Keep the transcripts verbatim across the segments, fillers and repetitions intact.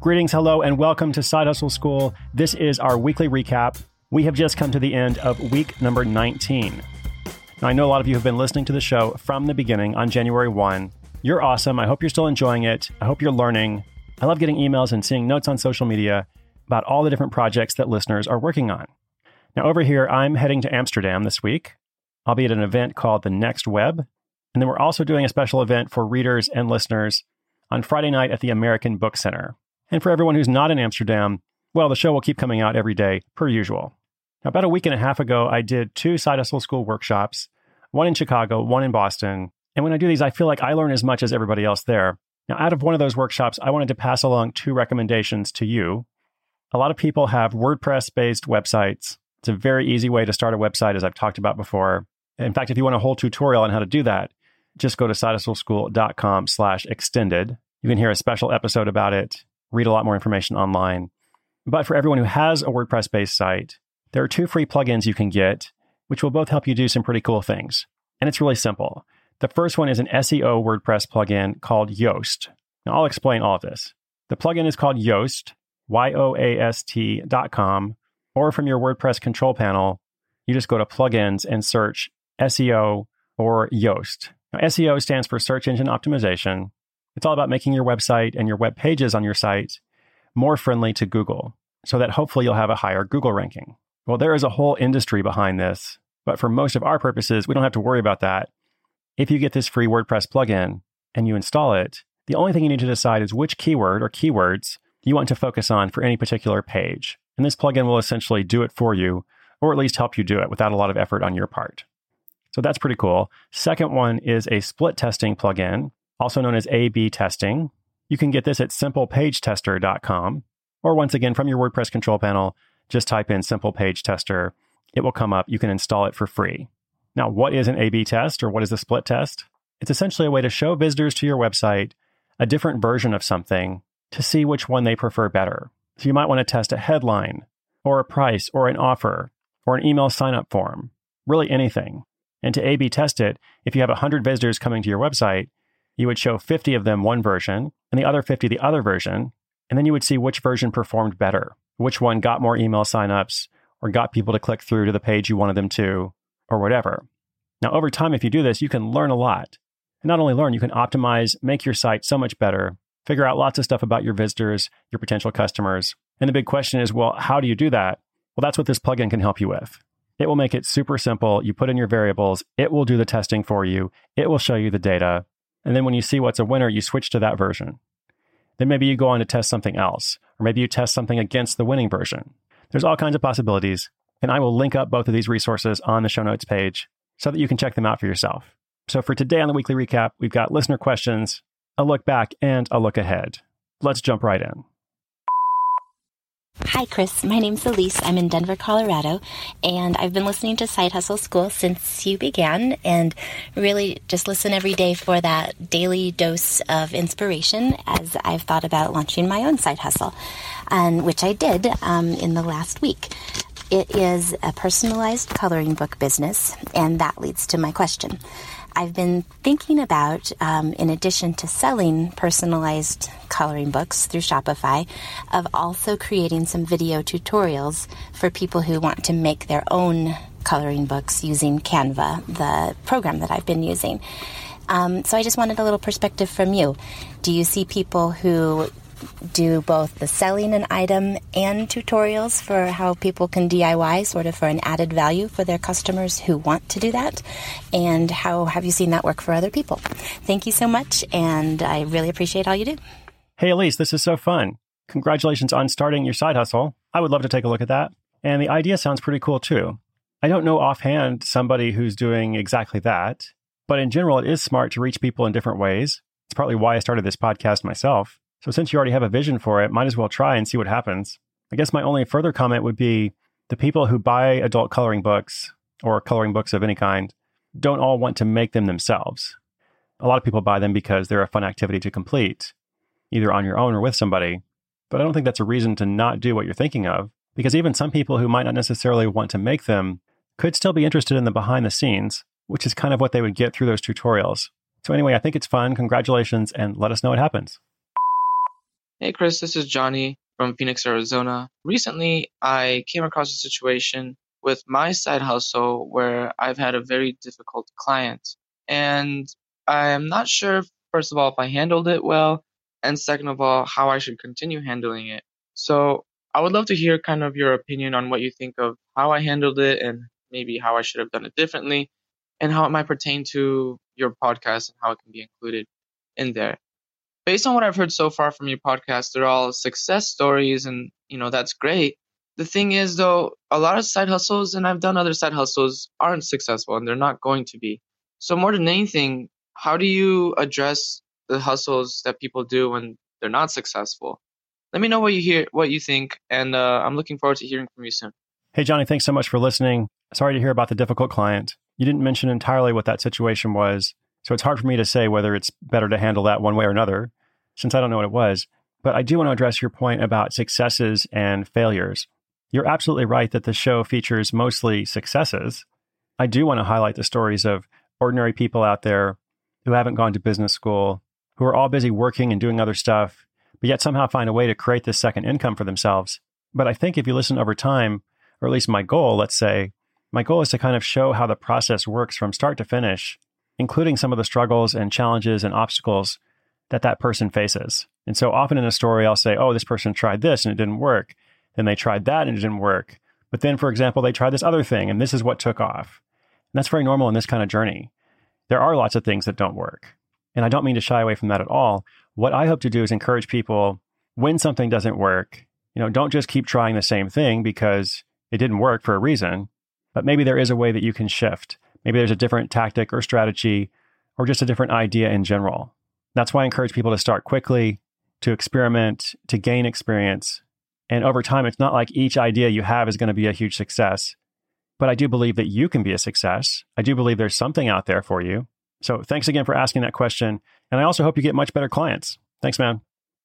Greetings, hello, and welcome to Side Hustle School. This is our weekly recap. We have just come to the end of week number nineteen. Now, I know a lot of you have been listening to the show from the beginning on January first. You're awesome. I hope you're still enjoying it. I hope you're learning. I love getting emails and seeing notes on social media about all the different projects that listeners are working on. Now, over here, I'm heading to Amsterdam this week. I'll be at an event called The Next Web. And then we're also doing a special event for readers and listeners on Friday night at the American Book Center. And for everyone who's not in Amsterdam, well, the show will keep coming out every day, per usual. Now, about a week and a half ago, I did two Side Hustle School workshops, one in Chicago, one in Boston. And when I do these, I feel like I learn as much as everybody else there. Now, out of one of those workshops, I wanted to pass along two recommendations to you. A lot of people have WordPress-based websites. It's a very easy way to start a website, as I've talked about before. In fact, if you want a whole tutorial on how to do that, just go to sidehustleschool.com slash extended. You can hear a special episode about it, read a lot more information online. But for everyone who has a WordPress-based site, there are two free plugins you can get, which will both help you do some pretty cool things. And it's really simple. The first one is an S E O WordPress plugin called Yoast. Now, I'll explain all of this. The plugin is called Yoast, Y O A S T dot com, or from your WordPress control panel, you just go to plugins and search S E O or Yoast. Now, S E O stands for Search Engine Optimization. It's all about making your website and your web pages on your site more friendly to Google, so that hopefully you'll have a higher Google ranking. Well, there is a whole industry behind this, but for most of our purposes, we don't have to worry about that. If you get this free WordPress plugin and you install it, the only thing you need to decide is which keyword or keywords you want to focus on for any particular page. And this plugin will essentially do it for you, or at least help you do it without a lot of effort on your part. So that's pretty cool. Second one is a split testing plugin, also known as A B testing. You can get this at simple page tester dot com, or once again, from your WordPress control panel, just type in Simple Page Tester. It will come up. You can install it for free. Now, what is an A B test, or what is a split test? It's essentially a way to show visitors to your website a different version of something to see which one they prefer better. So you might want to test a headline, or a price, or an offer, or an email sign-up form, really anything. And to A B test it, if you have one hundred visitors coming to your website, you would show fifty of them one version, and the other fifty the other version, and then you would see which version performed better, which one got more email signups, or got people to click through to the page you wanted them to, or whatever. Now, over time, if you do this, you can learn a lot. And not only learn, you can optimize, make your site so much better, figure out lots of stuff about your visitors, your potential customers. And the big question is, well, how do you do that? Well, that's what this plugin can help you with. It will make it super simple. You put in your variables, it will do the testing for you, it will show you the data. And then when you see what's a winner, you switch to that version. Then maybe you go on to test something else, or maybe you test something against the winning version. There's all kinds of possibilities, and I will link up both of these resources on the show notes page so that you can check them out for yourself. So for today on the weekly recap, we've got listener questions, a look back, and a look ahead. Let's jump right in. Hi, Chris. My name's Elise. I'm in Denver, Colorado, and I've been listening to Side Hustle School since you began, and really just listen every day for that daily dose of inspiration as I've thought about launching my own side hustle, and which I did um, in the last week. It is a personalized coloring book business, and that leads to my question. I've been thinking about, um, in addition to selling personalized coloring books through Shopify, of also creating some video tutorials for people who want to make their own coloring books using Canva, the program that I've been using. Um, so I just wanted a little perspective from you. Do you see people who do both the selling an item and tutorials for how people can D I Y, sort of for an added value for their customers who want to do that? And how have you seen that work for other people? Thank you so much, and I really appreciate all you do. Hey, Elise, this is so fun. Congratulations on starting your side hustle. I would love to take a look at that. And the idea sounds pretty cool too. I don't know offhand somebody who's doing exactly that, but in general, it is smart to reach people in different ways. It's partly why I started this podcast myself. So since you already have a vision for it, might as well try and see what happens. I guess my only further comment would be the people who buy adult coloring books or coloring books of any kind don't all want to make them themselves. A lot of people buy them because they're a fun activity to complete, either on your own or with somebody. But I don't think that's a reason to not do what you're thinking of, because even some people who might not necessarily want to make them could still be interested in the behind the scenes, which is kind of what they would get through those tutorials. So anyway, I think it's fun. Congratulations, and let us know what happens. Hey, Chris, this is Johnny from Phoenix, Arizona. Recently, I came across a situation with my side hustle where I've had a very difficult client. And I'm not sure, first of all, if I handled it well, and second of all, how I should continue handling it. So I would love to hear kind of your opinion on what you think of how I handled it and maybe how I should have done it differently and how it might pertain to your podcast and how it can be included in there. Based on what I've heard so far from your podcast, they're all success stories and, you know, that's great. The thing is, though, a lot of side hustles, and I've done other side hustles, aren't successful and they're not going to be. So more than anything, how do you address the hustles that people do when they're not successful? Let me know what you hear, what you think, and uh, I'm looking forward to hearing from you soon. Hey, Johnny, thanks so much for listening. Sorry to hear about the difficult client. You didn't mention entirely what that situation was, so it's hard for me to say whether it's better to handle that one way or another, since I don't know what it was. But I do want to address your point about successes and failures. You're absolutely right that the show features mostly successes. I do want to highlight the stories of ordinary people out there who haven't gone to business school, who are all busy working and doing other stuff, but yet somehow find a way to create this second income for themselves. But I think if you listen over time, or at least my goal, let's say, my goal is to kind of show how the process works from start to finish, including some of the struggles and challenges and obstacles that that person faces. And so often in a story, I'll say, oh, this person tried this and it didn't work. Then they tried that and it didn't work. But then, for example, they tried this other thing and this is what took off. And that's very normal in this kind of journey. There are lots of things that don't work. And I don't mean to shy away from that at all. What I hope to do is encourage people, when something doesn't work, you know, don't just keep trying the same thing because it didn't work for a reason, but maybe there is a way that you can shift. Maybe there's a different tactic or strategy or just a different idea in general. That's why I encourage people to start quickly, to experiment, to gain experience. And over time, it's not like each idea you have is going to be a huge success. But I do believe that you can be a success. I do believe there's something out there for you. So thanks again for asking that question. And I also hope you get much better clients. Thanks, man.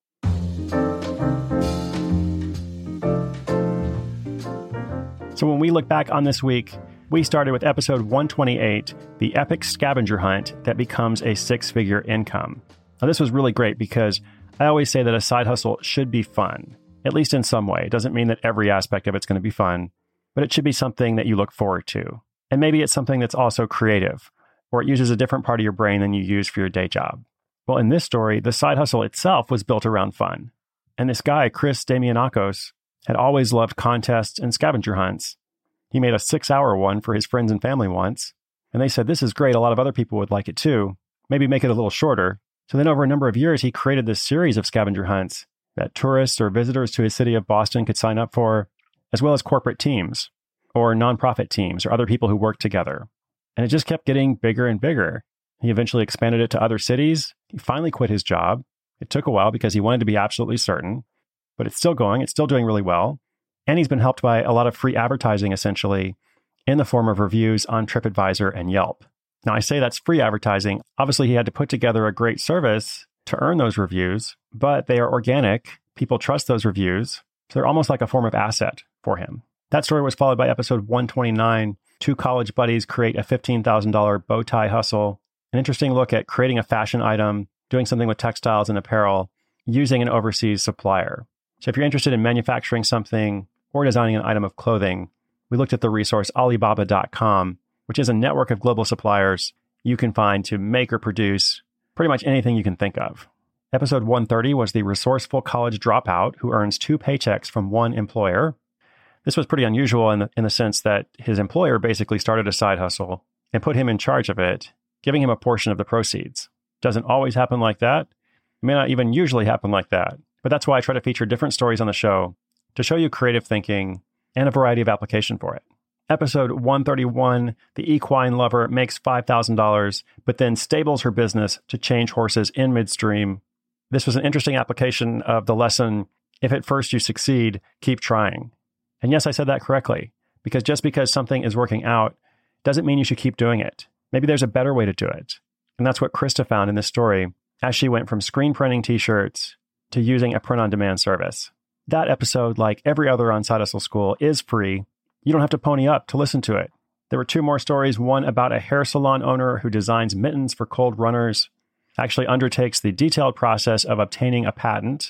So when we look back on this week, we started with episode one twenty-eight, the epic scavenger hunt that becomes a six-figure income. Now, this was really great because I always say that a side hustle should be fun, at least in some way. It doesn't mean that every aspect of it's going to be fun, but it should be something that you look forward to. And maybe it's something that's also creative, or it uses a different part of your brain than you use for your day job. Well, in this story, the side hustle itself was built around fun. And this guy, Chris Damianakos, had always loved contests and scavenger hunts. He made a six-hour one for his friends and family once, and they said, this is great, a lot of other people would like it too. Maybe make it a little shorter. So then over a number of years, he created this series of scavenger hunts that tourists or visitors to his city of Boston could sign up for, as well as corporate teams or nonprofit teams or other people who work together. And it just kept getting bigger and bigger. He eventually expanded it to other cities. He finally quit his job. It took a while because he wanted to be absolutely certain, but it's still going. It's still doing really well. And he's been helped by a lot of free advertising, essentially, in the form of reviews on TripAdvisor and Yelp. Now, I say that's free advertising. Obviously, he had to put together a great service to earn those reviews, but they are organic. People trust those reviews. So they're almost like a form of asset for him. That story was followed by episode one twenty-nine, Two College Buddies Create a fifteen thousand dollars Bow Tie Hustle. An interesting look at creating a fashion item, doing something with textiles and apparel, using an overseas supplier. So if you're interested in manufacturing something or designing an item of clothing, we looked at the resource Alibaba dot com, which is a network of global suppliers you can find to make or produce pretty much anything you can think of. Episode one thirty was the resourceful college dropout who earns two paychecks from one employer. This was pretty unusual in the, in the sense that his employer basically started a side hustle and put him in charge of it, giving him a portion of the proceeds. Doesn't always happen like that. It may not even usually happen like that. But that's why I try to feature different stories on the show to show you creative thinking and a variety of application for it. Episode one thirty-one, the equine lover makes five thousand dollars, but then stables her business to change horses in midstream. This was an interesting application of the lesson, if at first you succeed, keep trying. And yes, I said that correctly, because just because something is working out doesn't mean you should keep doing it. Maybe there's a better way to do it. And that's what Krista found in this story as she went from screen printing t-shirts to using a print-on-demand service. That episode, like every other on Side Hustle School, is free. You don't have to pony up to listen to it. There were two more stories, one about a hair salon owner who designs mittens for cold runners, actually undertakes the detailed process of obtaining a patent,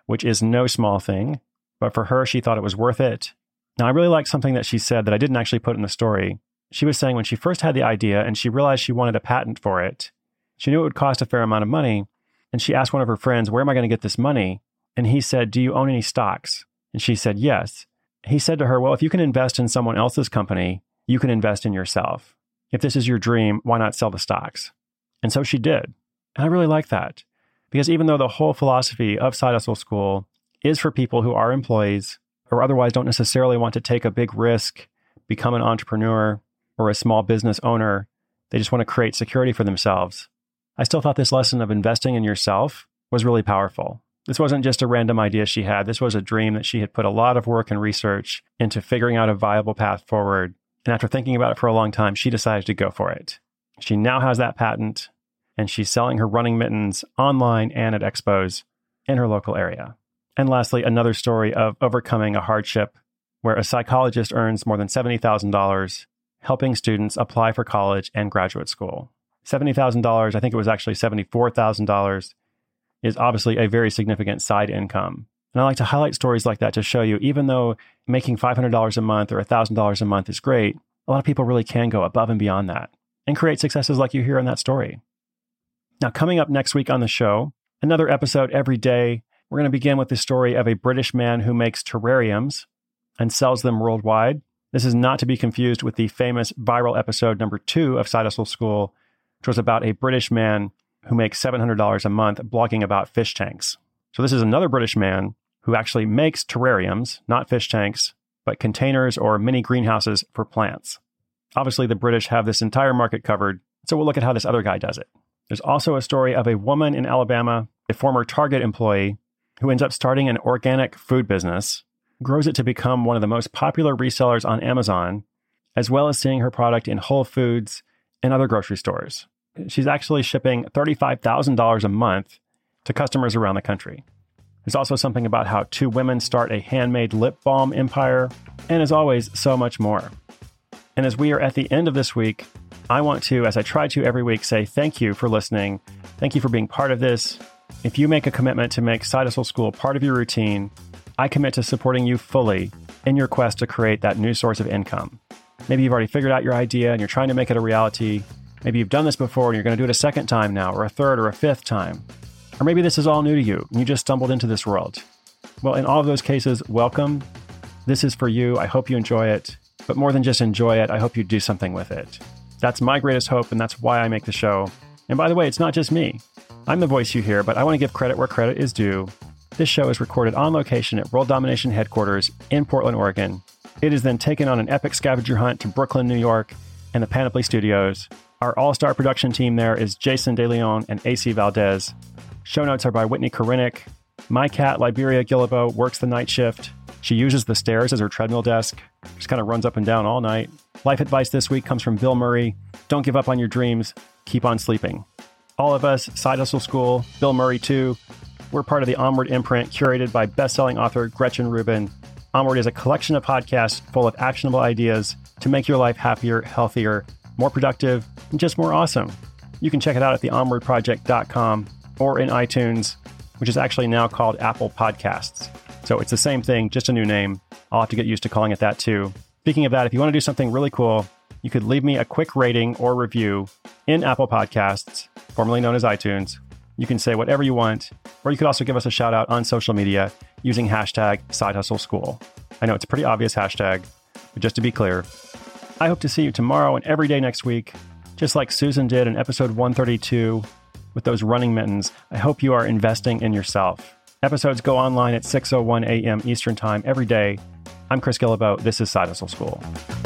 which is no small thing. But for her, she thought it was worth it. Now, I really like something that she said that I didn't actually put in the story. She was saying when she first had the idea and she realized she wanted a patent for it, she knew it would cost a fair amount of money. And she asked one of her friends, where am I going to get this money? And he said, do you own any stocks? And she said, yes. He said to her, well, if you can invest in someone else's company, you can invest in yourself. If this is your dream, why not sell the stocks? And so she did. And I really like that. Because even though the whole philosophy of Side Hustle School is for people who are employees or otherwise don't necessarily want to take a big risk, become an entrepreneur or a small business owner, they just want to create security for themselves. I still thought this lesson of investing in yourself was really powerful. This wasn't just a random idea she had. This was a dream that she had put a lot of work and research into figuring out a viable path forward. And after thinking about it for a long time, she decided to go for it. She now has that patent, and she's selling her running mittens online and at expos in her local area. And lastly, another story of overcoming a hardship where a psychologist earns more than seventy thousand dollars helping students apply for college and graduate school. seventy thousand dollars, I think it was actually seventy-four thousand dollars, is obviously a very significant side income. And I like to highlight stories like that to show you, even though making five hundred dollars a month or one thousand dollars a month is great, a lot of people really can go above and beyond that and create successes like you hear in that story. Now, coming up next week on the show, another episode every day. We're going to begin with the story of a British man who makes terrariums and sells them worldwide. This is not to be confused with the famous viral episode number two of Side Hustle School, which was about a British man who makes seven hundred dollars a month blogging about fish tanks. So this is another British man who actually makes terrariums, not fish tanks, but containers or mini greenhouses for plants. Obviously, the British have this entire market covered, so we'll look at how this other guy does it. There's also a story of a woman in Alabama, a former Target employee, who ends up starting an organic food business, grows it to become one of the most popular resellers on Amazon, as well as seeing her product in Whole Foods and other grocery stores. She's actually shipping thirty-five thousand dollars a month to customers around the country. There's also something about how two women start a handmade lip balm empire, and as always, so much more. And as we are at the end of this week, I want to, as I try to every week, say thank you for listening. Thank you for being part of this. If you make a commitment to make Side Hustle School part of your routine, I commit to supporting you fully in your quest to create that new source of income. Maybe you've already figured out your idea and you're trying to make it a reality. Maybe you've done this before and you're going to do it a second time now, or a third or a fifth time. Or maybe this is all new to you and you just stumbled into this world. Well, in all of those cases, welcome. This is for you. I hope you enjoy it. But more than just enjoy it, I hope you do something with it. That's my greatest hope, and that's why I make the show. And by the way, it's not just me. I'm the voice you hear, but I want to give credit where credit is due. This show is recorded on location at World Domination headquarters in Portland, Oregon. It is then taken on an epic scavenger hunt to Brooklyn, New York, and the Panoply Studios. Our all-star production team there is Jason DeLeon and A C Valdez. Show notes are by Whitney Korinick. My cat, Liberia Gillibo, works the night shift. She uses the stairs as her treadmill desk. Just kind of runs up and down all night. Life advice this week comes from Bill Murray. Don't give up on your dreams. Keep on sleeping. All of us, Side Hustle School, Bill Murray too, we're part of the Onward imprint, curated by best-selling author Gretchen Rubin. Onward is a collection of podcasts full of actionable ideas to make your life happier, healthier, more productive, and just more awesome. You can check it out at the onward project dot com or in iTunes, which is actually now called Apple Podcasts. So it's the same thing, just a new name. I'll have to get used to calling it that too. Speaking of that, if you want to do something really cool, you could leave me a quick rating or review in Apple Podcasts, formerly known as iTunes. You can say whatever you want, or you could also give us a shout out on social media using hashtag Side Hustle School. I know it's a pretty obvious hashtag, but just to be clear, I hope to see you tomorrow and every day next week, just like Susan did in episode one thirty-two with those running mittens. I hope you are investing in yourself. Episodes go online at six oh one a.m. Eastern Time every day. I'm Chris Guillebeau. This is Side Hustle School.